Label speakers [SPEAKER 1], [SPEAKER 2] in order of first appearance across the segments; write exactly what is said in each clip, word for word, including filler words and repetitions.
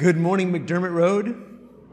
[SPEAKER 1] Good morning, McDermott Road.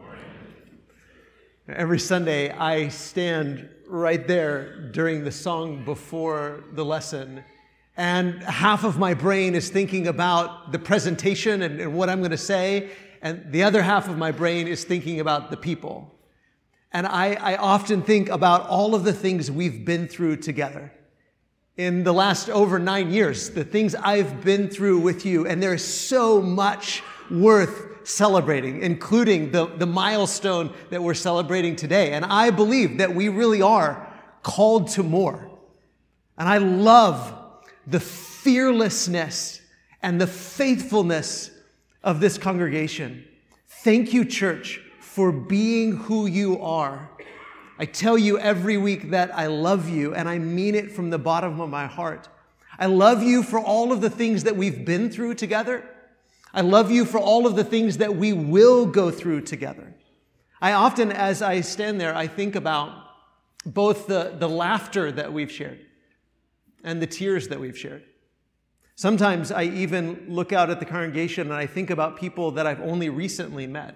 [SPEAKER 1] Every Sunday, I stand right there during the song before the lesson, and half of my brain is thinking about the presentation and, and what I'm going to say, and the other half of my brain is thinking about the people. And I, I often think about all of the things we've been through together. In the last over nine years, the things I've been through with you, and there's so much worth celebrating, including the, the milestone that we're celebrating today. And I believe that we really are called to more. And I love the fearlessness and the faithfulness of this congregation. Thank you, church, for being who you are. I tell you every week that I love you, and I mean it from the bottom of my heart. I love you for all of the things that we've been through together. I love you for all of the things that we will go through together. I often, as I stand there, I think about both the, the laughter that we've shared and the tears that we've shared. Sometimes I even look out at the congregation and I think about people that I've only recently met.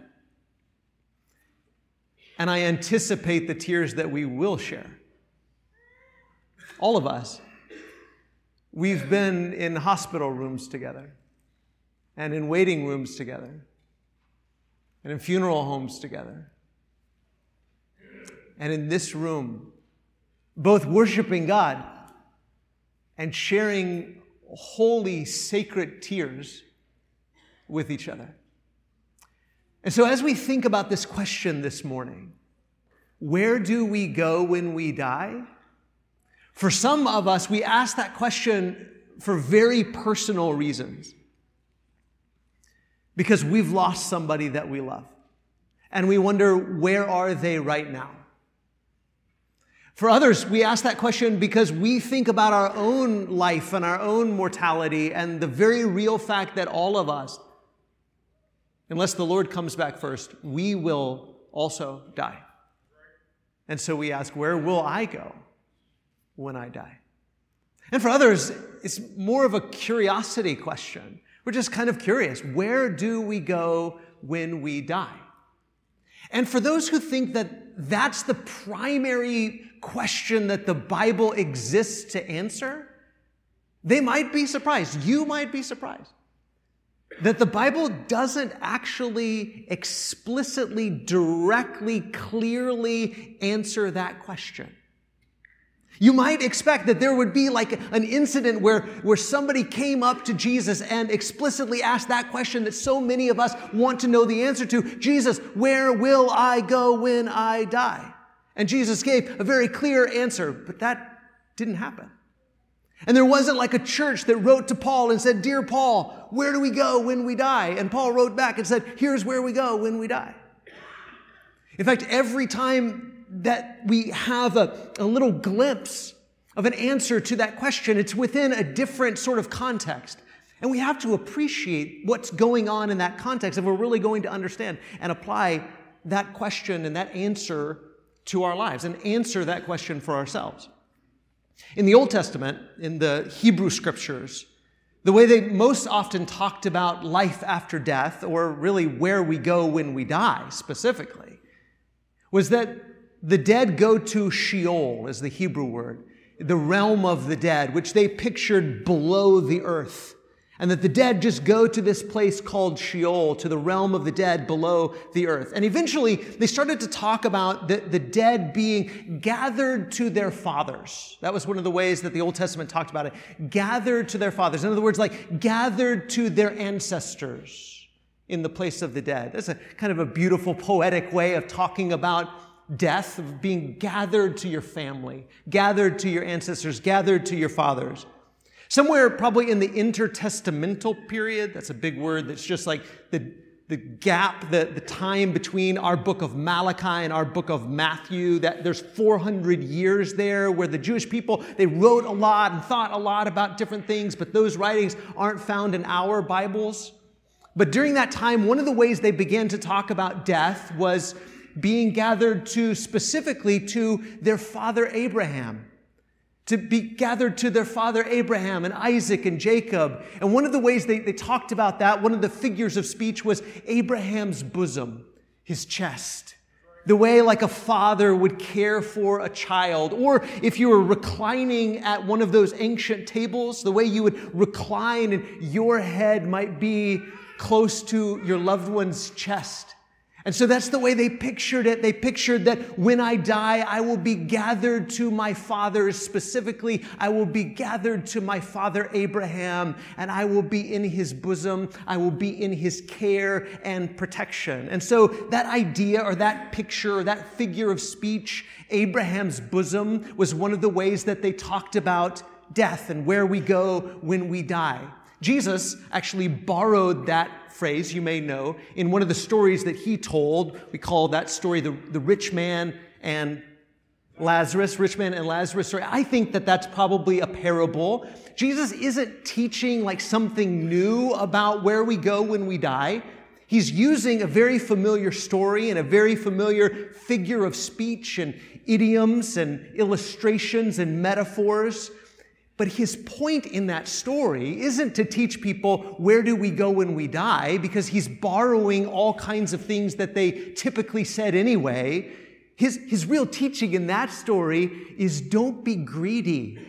[SPEAKER 1] And I anticipate the tears that we will share. All of us. We've been in hospital rooms together, and in waiting rooms together, and in funeral homes together, and in this room, both worshiping God and sharing holy, sacred tears with each other. And so as we think about this question this morning, where do we go when we die? For some of us, we ask that question for very personal reasons. Because we've lost somebody that we love. And we wonder, where are they right now? For others, we ask that question because we think about our own life and our own mortality and the very real fact that all of us, unless the Lord comes back first, we will also die. And so we ask, where will I go when I die? And for others, it's more of a curiosity question. We're just kind of curious. Where do we go when we die? And for those who think that that's the primary question that the Bible exists to answer, they might be surprised. You might be surprised that the Bible doesn't actually explicitly, directly, clearly answer that question. You might expect that there would be like an incident where, where somebody came up to Jesus and explicitly asked that question that so many of us want to know the answer to. Jesus, where will I go when I die? And Jesus gave a very clear answer, but that didn't happen. And there wasn't like a church that wrote to Paul and said, Dear Paul, where do we go when we die? And Paul wrote back and said, here's where we go when we die. In fact, every time that we have a, a little glimpse of an answer to that question, it's within a different sort of context. And we have to appreciate what's going on in that context if we're really going to understand and apply that question and that answer to our lives and answer that question for ourselves. In the Old Testament, in the Hebrew Scriptures, the way they most often talked about life after death, or really where we go when we die specifically, was that the dead go to Sheol, is the Hebrew word, the realm of the dead, which they pictured below the earth. And that the dead just go to this place called Sheol, to the realm of the dead below the earth. And eventually, they started to talk about the, the dead being gathered to their fathers. That was one of the ways that the Old Testament talked about it. Gathered to their fathers. In other words, like gathered to their ancestors in the place of the dead. That's a kind of a beautiful, poetic way of talking about death, of being gathered to your family, gathered to your ancestors, gathered to your fathers. Somewhere probably in the intertestamental period, that's a big word, that's just like the, the gap, the, the time between our book of Malachi and our book of Matthew, that there's four hundred years there where the Jewish people, they wrote a lot and thought a lot about different things, but those writings aren't found in our Bibles. But during that time, one of the ways they began to talk about death was being gathered to specifically to their father Abraham. to be gathered to their father Abraham and Isaac and Jacob. And one of the ways they, they talked about that, one of the figures of speech was Abraham's bosom, his chest. The way like a father would care for a child. Or if you were reclining at one of those ancient tables, the way you would recline and your head might be close to your loved one's chest. And so that's the way they pictured it. They pictured that when I die, I will be gathered to my father. Specifically, I will be gathered to my father Abraham, and I will be in his bosom. I will be in his care and protection. And so that idea or that picture or that figure of speech, Abraham's bosom, was one of the ways that they talked about death and where we go when we die. Jesus actually borrowed that phrase, you may know, in one of the stories that he told. We call that story the, the rich man and Lazarus, rich man and Lazarus story. I think that that's probably a parable. Jesus isn't teaching like something new about where we go when we die. He's using a very familiar story and a very familiar figure of speech and idioms and illustrations and metaphors. But his point in that story isn't to teach people where do we go when we die, because he's borrowing all kinds of things that they typically said anyway. His, his real teaching in that story is don't be greedy.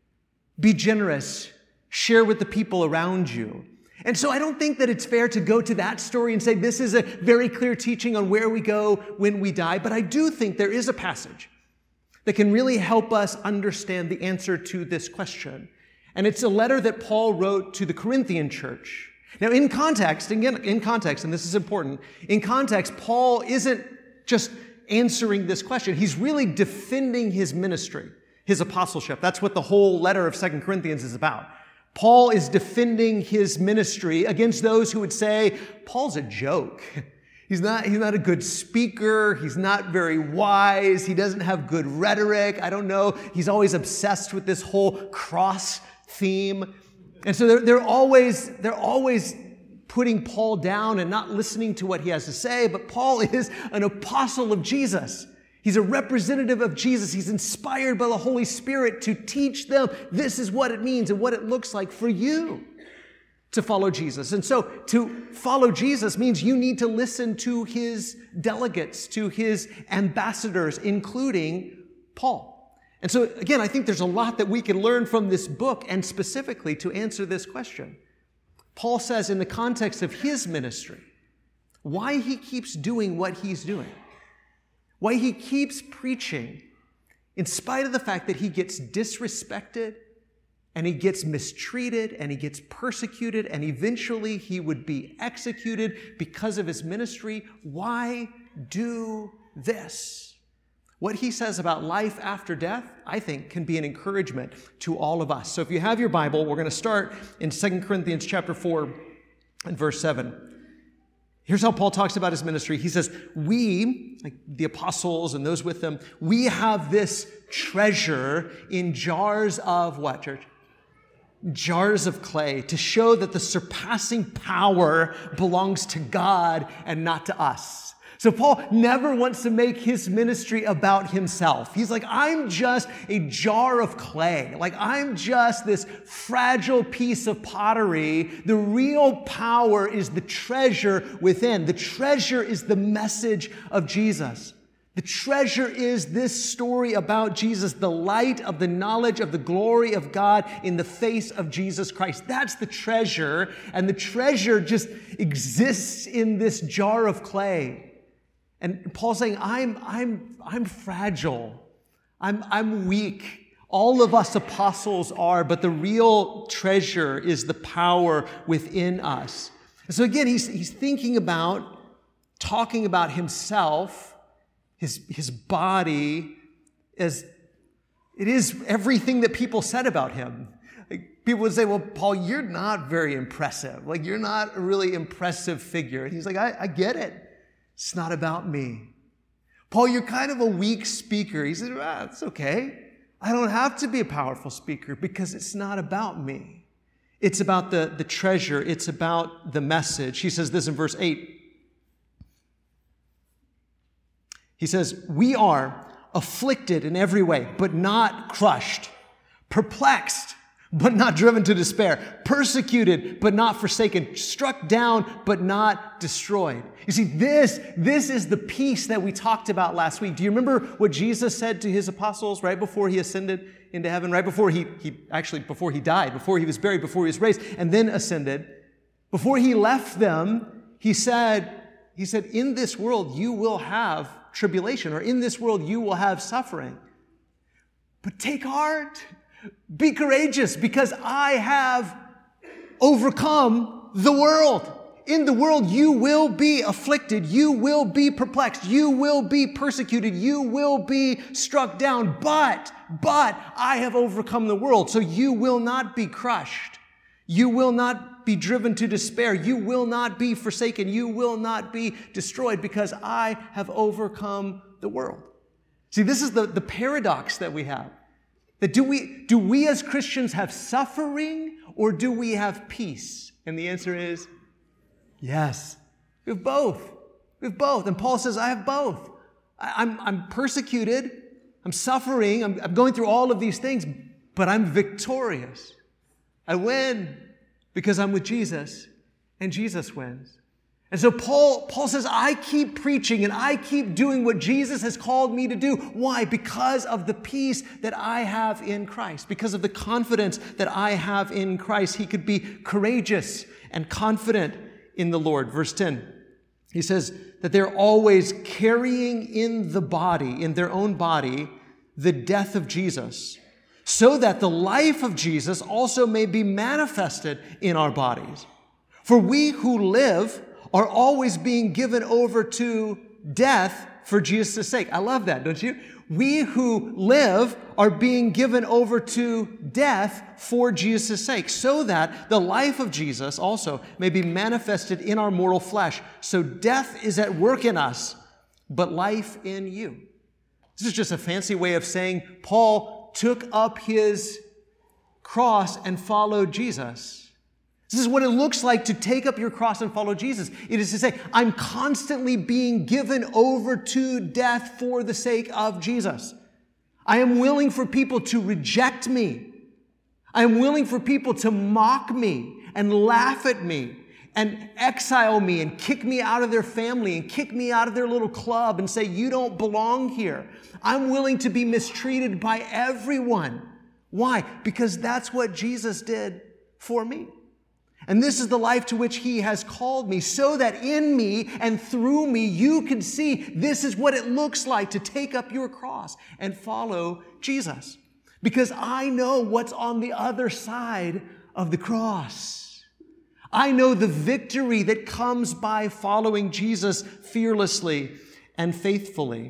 [SPEAKER 1] Be generous. Share with the people around you. And so I don't think that it's fair to go to that story and say this is a very clear teaching on where we go when we die. But I do think there is a passage that can really help us understand the answer to this question. And it's a letter that Paul wrote to the Corinthian church. Now, in context, again, in context, and this is important, in context, Paul isn't just answering this question. He's really defending his ministry, his apostleship. That's what the whole letter of Second Corinthians is about. Paul is defending his ministry against those who would say, Paul's a joke. He's not, he's not a good speaker. He's not very wise. He doesn't have good rhetoric. I don't know. He's always obsessed with this whole cross theme. And so they're, they're always, they're always putting Paul down and not listening to what he has to say. But Paul is an apostle of Jesus. He's a representative of Jesus. He's inspired by the Holy Spirit to teach them this is what it means and what it looks like for you to follow Jesus. And so to follow Jesus means you need to listen to his delegates, to his ambassadors, including Paul. And so again, I think there's a lot that we can learn from this book, and specifically to answer this question. Paul says in the context of his ministry, why he keeps doing what he's doing, why he keeps preaching, in spite of the fact that he gets disrespected, and he gets mistreated, and he gets persecuted, and eventually he would be executed because of his ministry. Why do this? What he says about life after death, I think, can be an encouragement to all of us. So if you have your Bible, we're going to start in Second Corinthians chapter four and verse seven. Here's how Paul talks about his ministry. He says, we, like the apostles and those with them, we have this treasure in jars of what, church? Jars of clay, to show that the surpassing power belongs to God and not to us. So Paul never wants to make his ministry about himself. He's like, I'm just a jar of clay. Like, I'm just this fragile piece of pottery. The real power is the treasure within. The treasure is the message of Jesus. The treasure is this story about Jesus, the light of the knowledge of the glory of God in the face of Jesus Christ. That's the treasure, and the treasure just exists in this jar of clay. And Paul's saying, I'm, I'm, I'm fragile. I'm, I'm weak. All of us apostles are, but the real treasure is the power within us. And so again, he's, he's thinking about, talking about himself, his, his body, as it is everything that people said about him. Like, people would say, well, Paul, you're not very impressive. Like, you're not a really impressive figure. And he's like, I, I get it. It's not about me. Paul, you're kind of a weak speaker. He said, ah, it's okay. I don't have to be a powerful speaker because it's not about me. It's about the, the treasure. It's about the message. He says this in verse eight. He says, we are afflicted in every way, but not crushed. perplexed, but not driven to despair, persecuted, but not forsaken, struck down, but not destroyed. You see, this, this is the peace that we talked about last week. Do you remember what Jesus said to his apostles right before he ascended into heaven, right before he, he actually, before he died, before he was buried, before he was raised, and then ascended? Before he left them, he said, he said, in this world you will have tribulation, or in this world you will have suffering. But take heart. Be courageous, because I have overcome the world. In the world, you will be afflicted. You will be perplexed. You will be persecuted. You will be struck down. But, but I have overcome the world. So you will not be crushed. You will not be driven to despair. You will not be forsaken. You will not be destroyed, because I have overcome the world. See, this is the, the paradox that we have. That do we, do we as Christians have suffering, or do we have peace? And the answer is yes. We have both. We have both. And Paul says, I have both. I, I'm, I'm persecuted. I'm suffering. I'm, I'm going through all of these things, but I'm victorious. I win because I'm with Jesus, and Jesus wins. And so Paul, Paul says, I keep preaching and I keep doing what Jesus has called me to do. Why? Because of the peace that I have in Christ. Because of the confidence that I have in Christ. He could be courageous and confident in the Lord. Verse ten, he says that they're always carrying in the body, in their own body, the death of Jesus, so that the life of Jesus also may be manifested in our bodies. For we who live are always being given over to death for Jesus' sake. I love that, don't you? We who live are being given over to death for Jesus' sake, so that the life of Jesus also may be manifested in our mortal flesh. So death is at work in us, but life in you. This is just a fancy way of saying Paul took up his cross and followed Jesus. This is what it looks like to take up your cross and follow Jesus. It is to say, I'm constantly being given over to death for the sake of Jesus. I am willing for people to reject me. I am willing for people to mock me and laugh at me and exile me and kick me out of their family and kick me out of their little club and say, you don't belong here. I'm willing to be mistreated by everyone. Why? Because that's what Jesus did for me. And this is the life to which he has called me, so that in me and through me, you can see this is what it looks like to take up your cross and follow Jesus. Because I know what's on the other side of the cross. I know the victory that comes by following Jesus fearlessly and faithfully.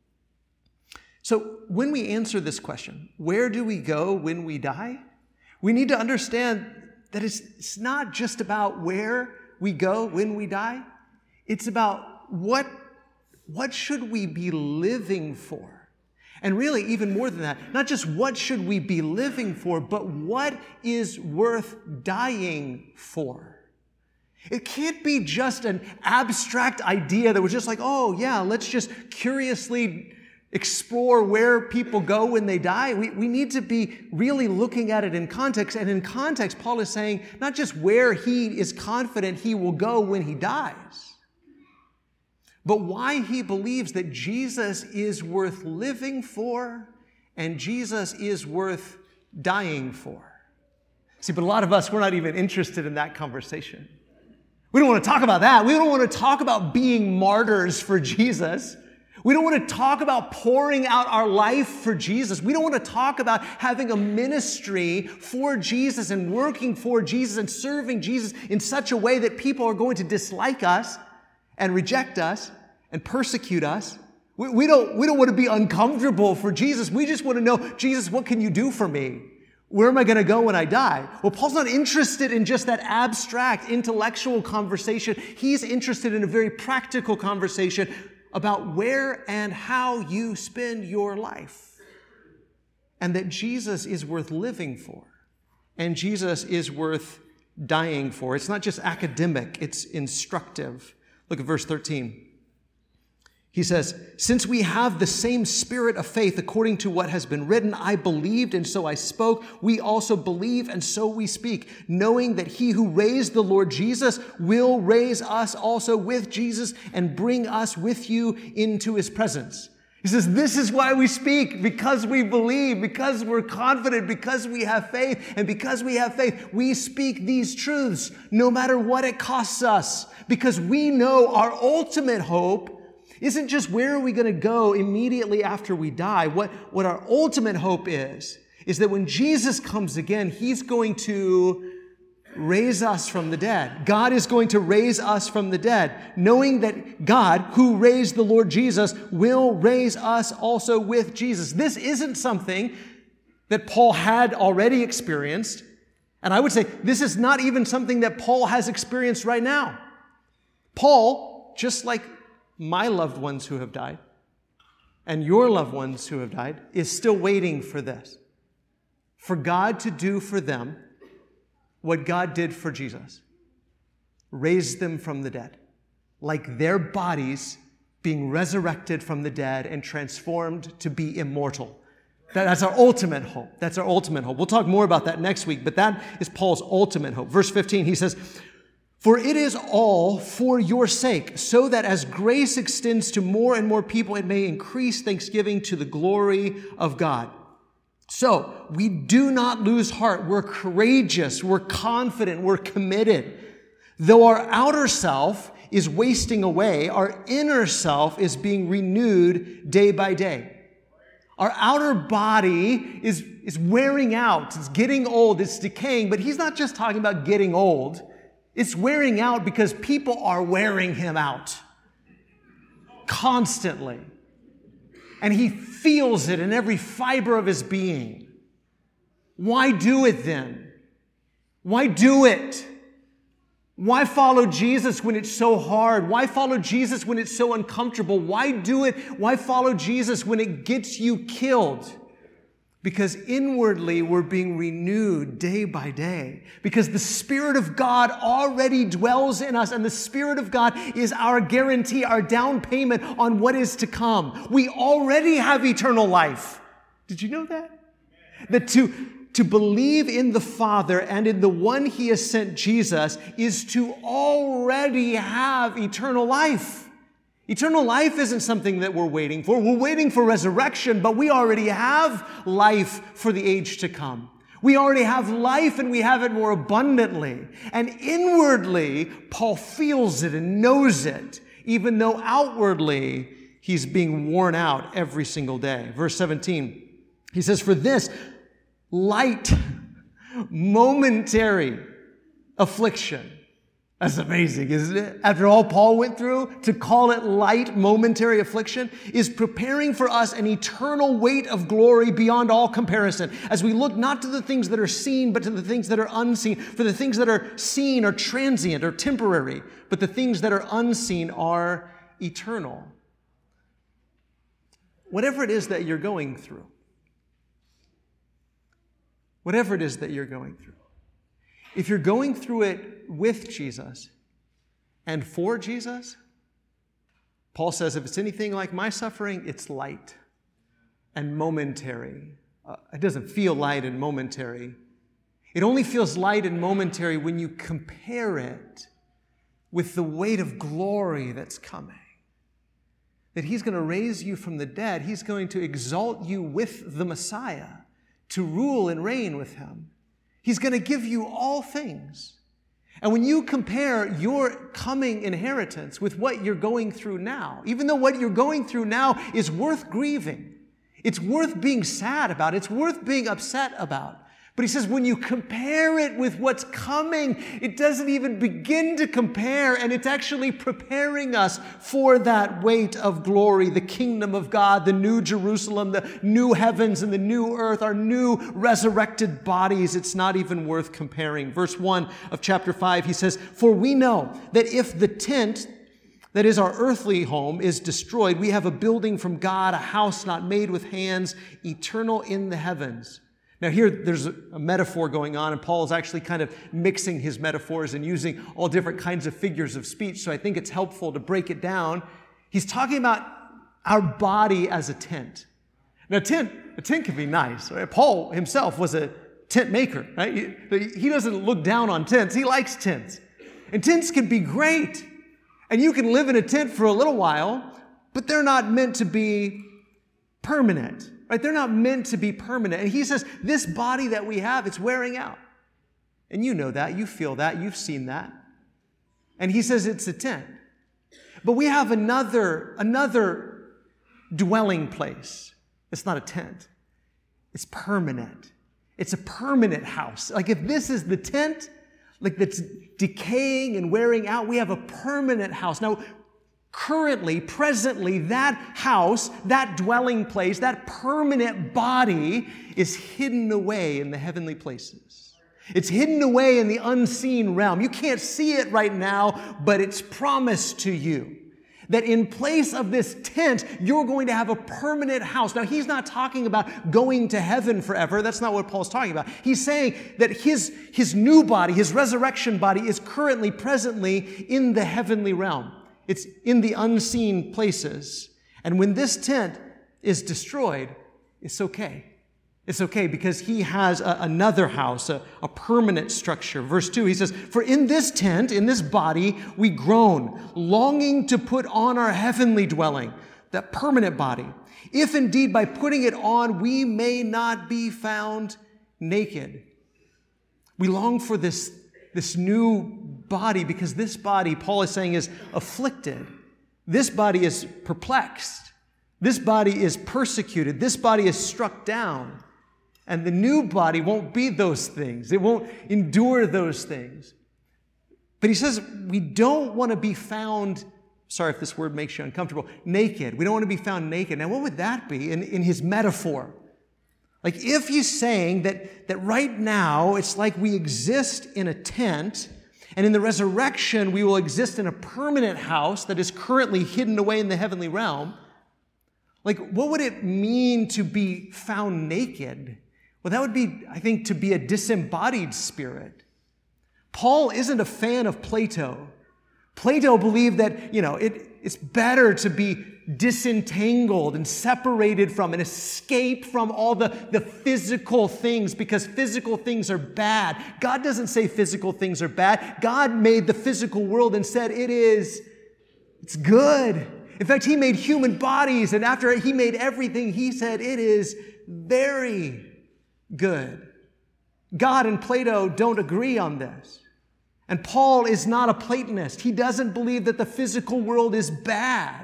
[SPEAKER 1] So when we answer this question, where do we go when we die? We need to understand that it's, it's not just about where we go when we die. It's about what, what should we be living for? And really, even more than that, not just what should we be living for, but what is worth dying for? It can't be just an abstract idea that was just like, oh yeah, let's just curiously explore where people go when they die. We, we need to be really looking at it in context. And in context, Paul is saying not just where he is confident he will go when he dies, but why he believes that Jesus is worth living for and Jesus is worth dying for. See, but a lot of us, we're not even interested in that conversation. We don't want to talk about that. We don't want to talk about being martyrs for Jesus. We don't want to talk about pouring out our life for Jesus. We don't want to talk about having a ministry for Jesus and working for Jesus and serving Jesus in such a way that people are going to dislike us and reject us and persecute us. We, we don't, we don't want to be uncomfortable for Jesus. We just want to know, Jesus, what can you do for me? Where am I going to go when I die? Well, Paul's not interested in just that abstract intellectual conversation. He's interested in a very practical conversation about where and how you spend your life. And that Jesus is worth living for. And Jesus is worth dying for. It's not just academic, it's instructive. Look at verse thirteen. He says, since we have the same spirit of faith according to what has been written, I believed and so I spoke. We also believe and so we speak, knowing that he who raised the Lord Jesus will raise us also with Jesus and bring us with you into his presence. He says, this is why we speak, because we believe, because we're confident, because we have faith, and because we have faith, we speak these truths no matter what it costs us, because we know our ultimate hope isn't just where are we going to go immediately after we die. What, what our ultimate hope is, is that when Jesus comes again, he's going to raise us from the dead. God is going to raise us from the dead, knowing that God, who raised the Lord Jesus, will raise us also with Jesus. This isn't something that Paul had already experienced. And I would say this is not even something that Paul has experienced right now. Paul, just like my loved ones who have died, and your loved ones who have died, is still waiting for this. For God to do for them what God did for Jesus. Raise them from the dead. Like their bodies being resurrected from the dead and transformed to be immortal. That's our ultimate hope. That's our ultimate hope. We'll talk more about that next week, but that is Paul's ultimate hope. Verse fifteen, he says, for it is all for your sake, so that as grace extends to more and more people, it may increase thanksgiving to the glory of God. So we do not lose heart. We're courageous. We're confident. We're committed. Though our outer self is wasting away, our inner self is being renewed day by day. Our outer body is, is wearing out. It's getting old. It's decaying. But he's not just talking about getting old. It's wearing out because people are wearing him out constantly. And he feels it in every fiber of his being. Why do it then? Why do it? Why follow Jesus when it's so hard? Why follow Jesus when it's so uncomfortable? Why do it? Why follow Jesus when it gets you killed? Because inwardly we're being renewed day by day. Because the Spirit of God already dwells in us, and the Spirit of God is our guarantee, our down payment on what is to come. We already have eternal life. Did you know that? That to, to believe in the Father and in the one He has sent, Jesus, is to already have eternal life. Eternal life isn't something that we're waiting for. We're waiting for resurrection, but we already have life for the age to come. We already have life, and we have it more abundantly. And inwardly, Paul feels it and knows it, even though outwardly he's being worn out every single day. Verse seventeen, he says, for this light, momentary affliction. That's amazing, isn't it? After all Paul went through, to call it light, momentary affliction is preparing for us an eternal weight of glory beyond all comparison. As we look not to the things that are seen, but to the things that are unseen. For the things that are seen are transient or temporary, but the things that are unseen are eternal. Whatever it is that you're going through, whatever it is that you're going through, if you're going through it with Jesus and for Jesus, Paul says, if it's anything like my suffering, it's light and momentary. Uh, it doesn't feel light and momentary. It only feels light and momentary when you compare it with the weight of glory that's coming. That He's going to raise you from the dead. He's going to exalt you with the Messiah to rule and reign with Him. He's going to give you all things. And when you compare your coming inheritance with what you're going through now, even though what you're going through now is worth grieving, it's worth being sad about, it's worth being upset about. But he says when you compare it with what's coming, it doesn't even begin to compare, and it's actually preparing us for that weight of glory, the kingdom of God, the new Jerusalem, the new heavens and the new earth, our new resurrected bodies. It's not even worth comparing. Verse one of chapter five, he says, for we know that if the tent, that is our earthly home, is destroyed, we have a building from God, a house not made with hands, eternal in the heavens. Now here, there's a metaphor going on, and Paul is actually kind of mixing his metaphors and using all different kinds of figures of speech, so I think it's helpful to break it down. He's talking about our body as a tent. Now, a tent, a tent can be nice. Right? Paul himself was a tent maker. Right? He, he doesn't look down on tents. He likes tents. And tents can be great. And you can live in a tent for a little while, but they're not meant to be permanent. Right? They're not meant to be permanent. And he says, this body that we have, it's wearing out. And you know that. You feel that. You've seen that. And he says it's a tent. But we have another, another dwelling place. It's not a tent. It's permanent. It's a permanent house. Like if this is the tent, like that's decaying and wearing out, we have a permanent house. Now, currently, presently, that house, that dwelling place, that permanent body is hidden away in the heavenly places. It's hidden away in the unseen realm. You can't see it right now, but it's promised to you that in place of this tent, you're going to have a permanent house. Now, he's not talking about going to heaven forever. That's not what Paul's talking about. He's saying that his, his new body, his resurrection body, is currently, presently in the heavenly realm. It's in the unseen places. And when this tent is destroyed, it's okay. It's okay because he has a, another house, a, a permanent structure. Verse two, he says, for in this tent, in this body, we groan, longing to put on our heavenly dwelling, that permanent body. If indeed by putting it on, we may not be found naked. We long for this, this new body because this body, Paul is saying, is afflicted. This body is perplexed. This body is persecuted. This body is struck down. And the new body won't be those things. It won't endure those things. But he says we don't want to be found, sorry if this word makes you uncomfortable, naked. We don't want to be found naked. Now, what would that be in, in his metaphor? Like if he's saying that, that right now it's like we exist in a tent, and in the resurrection we will exist in a permanent house that is currently hidden away in the heavenly realm, like what would it mean to be found naked? Well, that would be, I think, to be a disembodied spirit. Paul isn't a fan of Plato. Plato believed that, you know, it, it's better to be disentangled and separated from and escape from all the, the physical things because physical things are bad. God doesn't say physical things are bad. God made the physical world and said it is, it's good. In fact, he made human bodies, and after he made everything, he said it is very good. God and Plato don't agree on this. And Paul is not a Platonist. He doesn't believe that the physical world is bad.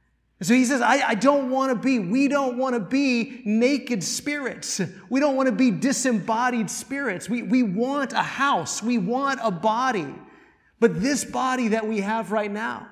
[SPEAKER 1] So he says, I, I don't want to be, we don't want to be naked spirits. We don't want to be disembodied spirits. We, we want a house. We want a body. But this body that we have right now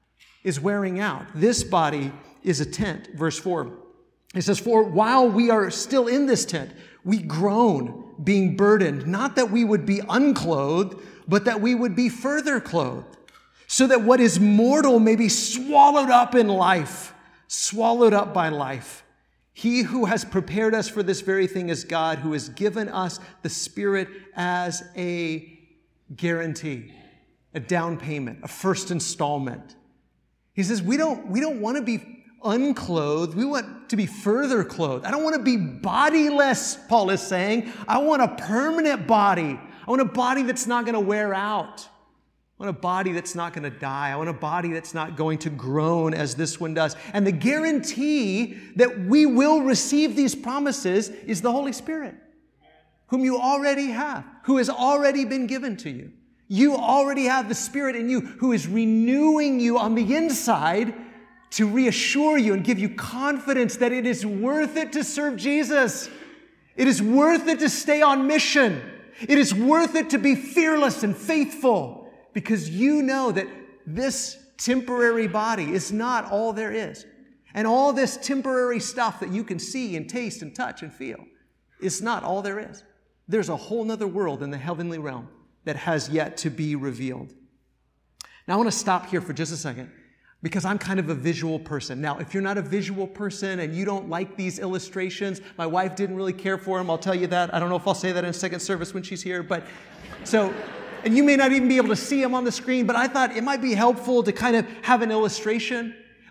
[SPEAKER 1] is wearing out. This body is a tent. Verse four. It says, for while we are still in this tent, we groan, being burdened, not that we would be unclothed, but that we would be further clothed, so that what is mortal may be swallowed up in life, swallowed up by life. He who has prepared us for this very thing is God, who has given us the Spirit as a guarantee, a down payment, a first installment. He says, we don't, we don't want to be unclothed. We want to be further clothed. I don't want to be bodiless, Paul is saying. I want a permanent body. I want a body that's not going to wear out. I want a body that's not going to die. I want a body that's not going to groan as this one does. And the guarantee that we will receive these promises is the Holy Spirit, whom you already have, who has already been given to you. You already have the Spirit in you who is renewing you on the inside to reassure you and give you confidence that it is worth it to serve Jesus. It is worth it to stay on mission. It is worth it to be fearless and faithful because you know that this temporary body is not all there is. And all this temporary stuff that you can see and taste and touch and feel is not all there is. There's a whole nother world in the heavenly realm that has yet to be revealed. Now I want to stop here for just a second, because I'm kind of a visual person. Now, if you're not a visual person and you don't like these illustrations, my wife didn't really care for them, I'll tell you that. I don't know if I'll say that in second service when she's here, but so, and you may not even be able to see them on the screen, but I thought it might be helpful to kind of have an illustration.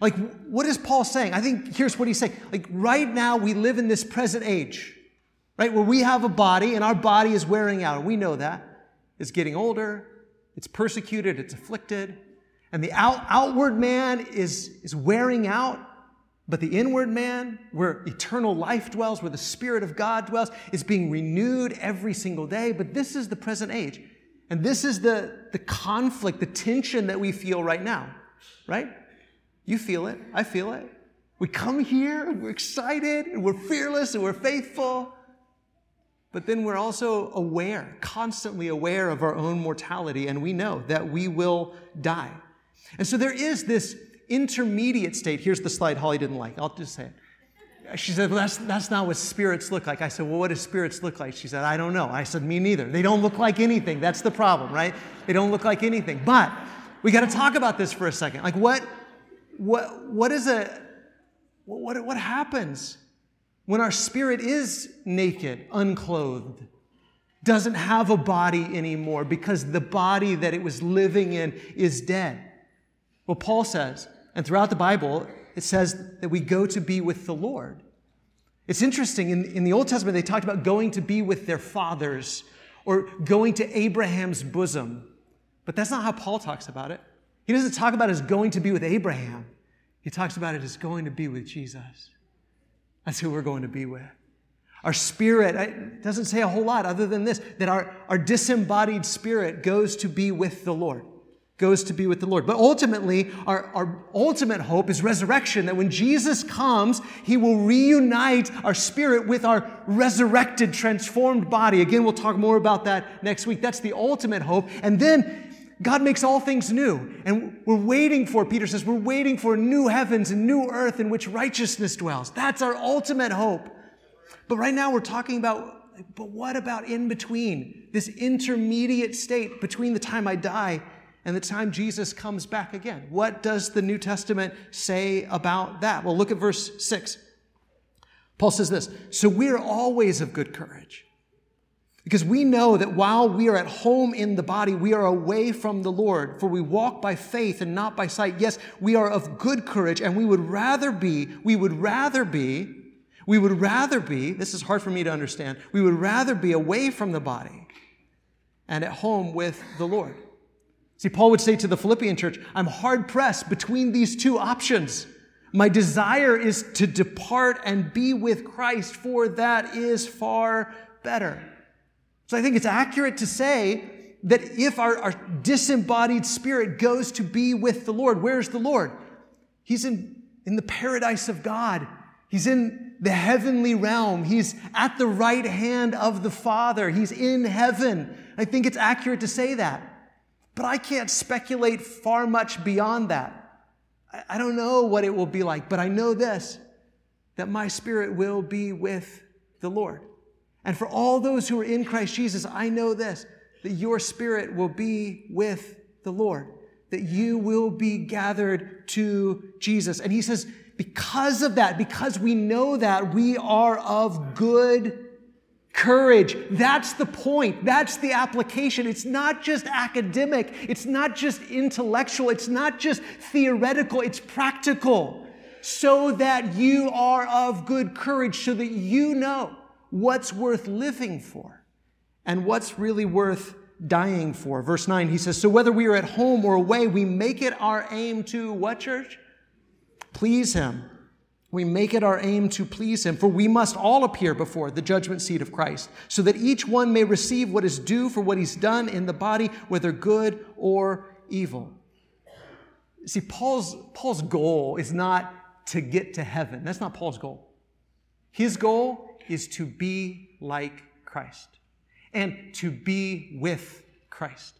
[SPEAKER 1] Like, what is Paul saying? I think here's what he's saying. Like, right now we live in this present age, right? Where we have a body and our body is wearing out. We know that. It's getting older. It's persecuted. It's afflicted. And the out, outward man is, is wearing out. But the inward man, where eternal life dwells, where the Spirit of God dwells, is being renewed every single day. But this is the present age. And this is the, the conflict, the tension that we feel right now, right? You feel it. I feel it. We come here and we're excited and we're fearless and we're faithful. But then we're also aware, constantly aware of our own mortality, and we know that we will die. And so there is this intermediate state. Here's the slide Holly didn't like. I'll just say it. She said, well, that's, that's not what spirits look like. I said, well, what do spirits look like? She said, I don't know. I said, me neither. They don't look like anything. That's the problem, right? They don't look like anything. But we got to talk about this for a second. Like what, what, what is a, what, what happens when our spirit is naked, unclothed, doesn't have a body anymore because the body that it was living in is dead? Well, Paul says, and throughout the Bible, it says that we go to be with the Lord. It's interesting, in, in the Old Testament, they talked about going to be with their fathers or going to Abraham's bosom. But that's not how Paul talks about it. He doesn't talk about it as going to be with Abraham. He talks about it as going to be with Jesus. That's who we're going to be with. Our spirit, it doesn't say a whole lot other than this, that our, our disembodied spirit goes to be with the Lord. Goes to be with the Lord. But ultimately, our, our ultimate hope is resurrection, that when Jesus comes, He will reunite our spirit with our resurrected, transformed body. Again, we'll talk more about that next week. That's the ultimate hope. And then God makes all things new. And we're waiting for, Peter says, we're waiting for new heavens and new earth in which righteousness dwells. That's our ultimate hope. But right now we're talking about, but what about in between? This intermediate state between the time I die and the time Jesus comes back again. What does the New Testament say about that? Well, look at verse six. Paul says this, so we are always of good courage. Because we know that while we are at home in the body, we are away from the Lord, for we walk by faith and not by sight. Yes, we are of good courage, and we would rather be, we would rather be, we would rather be, this is hard for me to understand, we would rather be away from the body and at home with the Lord. See, Paul would say to the Philippian church, I'm hard-pressed between these two options. My desire is to depart and be with Christ, for that is far better. So I think it's accurate to say that if our, our disembodied spirit goes to be with the Lord, where's the Lord? He's in, in the paradise of God. He's in the heavenly realm. He's at the right hand of the Father. He's in heaven. I think it's accurate to say that. But I can't speculate far much beyond that. I, I don't know what it will be like, but I know this, that my spirit will be with the Lord. And for all those who are in Christ Jesus, I know this, that your spirit will be with the Lord, that you will be gathered to Jesus. And he says, because of that, because we know that, we are of good courage. That's the point. That's the application. It's not just academic. It's not just intellectual. It's not just theoretical. It's practical. So that you are of good courage, so that you know what's worth living for and what's really worth dying for. Verse nine, he says, so whether we are at home or away, we make it our aim to what, church? Please Him. We make it our aim to please Him, for we must all appear before the judgment seat of Christ, so that each one may receive what is due for what he's done in the body, whether good or evil. See, Paul's, Paul's goal is not to get to heaven. That's not Paul's goal. His goal is to be like Christ and to be with Christ.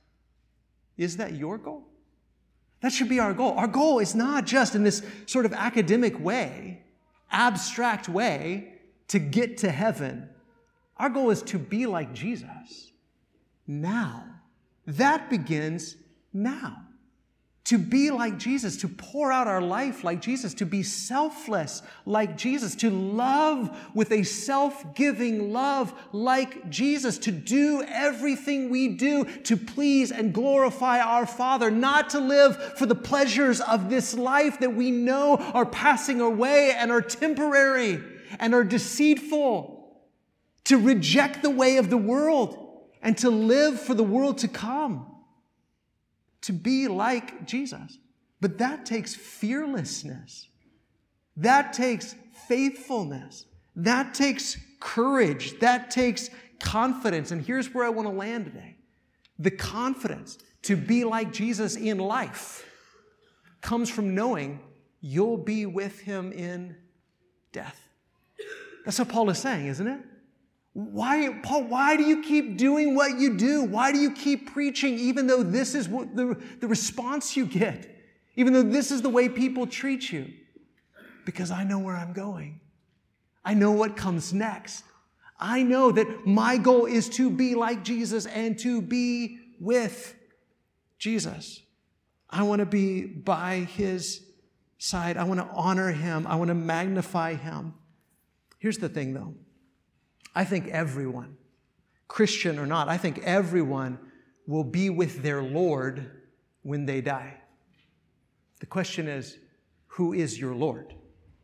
[SPEAKER 1] Is that your goal? That should be our goal. Our goal is not just in this sort of academic way, abstract way, to get to heaven. Our goal is to be like Jesus now. That begins now. To be like Jesus, to pour out our life like Jesus, to be selfless like Jesus, to love with a self-giving love like Jesus, to do everything we do to please and glorify our Father, not to live for the pleasures of this life that we know are passing away and are temporary and are deceitful, to reject the way of the world and to live for the world to come. To be like Jesus. But that takes fearlessness. That takes faithfulness. That takes courage. That takes confidence. And here's where I want to land today. The confidence to be like Jesus in life comes from knowing you'll be with him in death. That's what Paul is saying, isn't it? Why, Paul, why do you keep doing what you do? Why do you keep preaching even though this is what the, the response you get? Even though this is the way people treat you? Because I know where I'm going. I know what comes next. I know that my goal is to be like Jesus and to be with Jesus. I want to be by his side. I want to honor him. I want to magnify him. Here's the thing, though. I think everyone, Christian or not, I think everyone will be with their Lord when they die. The question is, who is your Lord?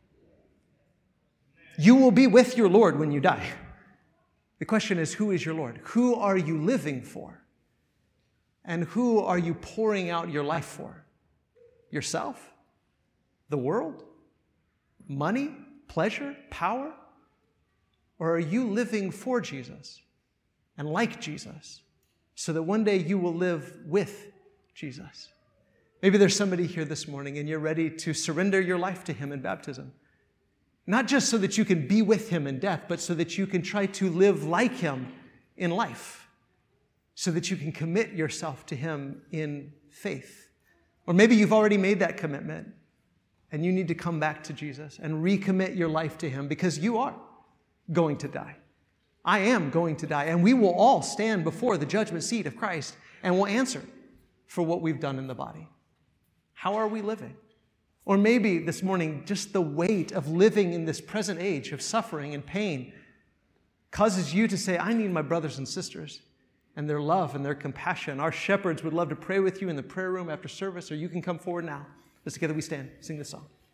[SPEAKER 1] You will be with your Lord when you die. The question is, who is your Lord? Who are you living for? And who are you pouring out your life for? Yourself? The world? Money? Pleasure? Power? Or are you living for Jesus and like Jesus so that one day you will live with Jesus? Maybe there's somebody here this morning and you're ready to surrender your life to him in baptism. Not just so that you can be with him in death, but so that you can try to live like him in life, so that you can commit yourself to him in faith. Or maybe you've already made that commitment and you need to come back to Jesus and recommit your life to him because you are going to die. I am going to die. And we will all stand before the judgment seat of Christ and will answer for what we've done in the body. How are we living? Or maybe this morning, just the weight of living in this present age of suffering and pain causes you to say, I need my brothers and sisters and their love and their compassion. Our shepherds would love to pray with you in the prayer room after service, or you can come forward now. Let's together we stand, sing this song.